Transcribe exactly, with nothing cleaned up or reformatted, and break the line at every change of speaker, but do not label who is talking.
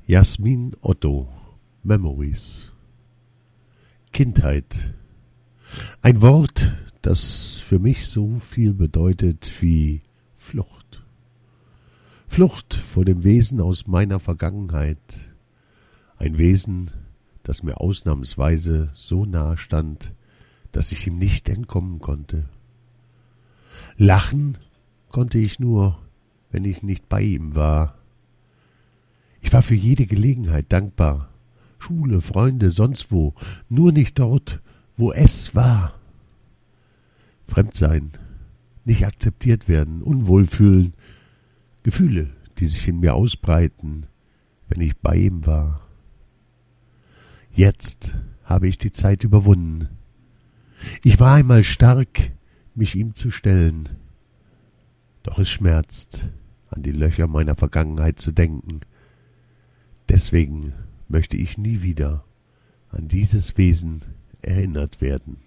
Jasmin Otto, Memories. Kindheit. Ein Wort, das für mich so viel bedeutet wie Flucht. Flucht vor dem Wesen aus meiner Vergangenheit. Ein Wesen, das mir ausnahmsweise so nahe stand, dass ich ihm nicht entkommen konnte. Lachen konnte ich nur, wenn ich nicht bei ihm war. Ich war für jede Gelegenheit dankbar. Schule, Freunde, sonst wo, nur nicht dort, wo es war. Fremdsein, nicht akzeptiert werden, unwohl fühlen, Gefühle, die sich in mir ausbreiten, wenn ich bei ihm war. Jetzt habe ich die Zeit überwunden. Ich war einmal stark, mich ihm zu stellen. Doch es schmerzt, an die Löcher meiner Vergangenheit zu denken. Deswegen möchte ich nie wieder an dieses Wesen erinnert werden.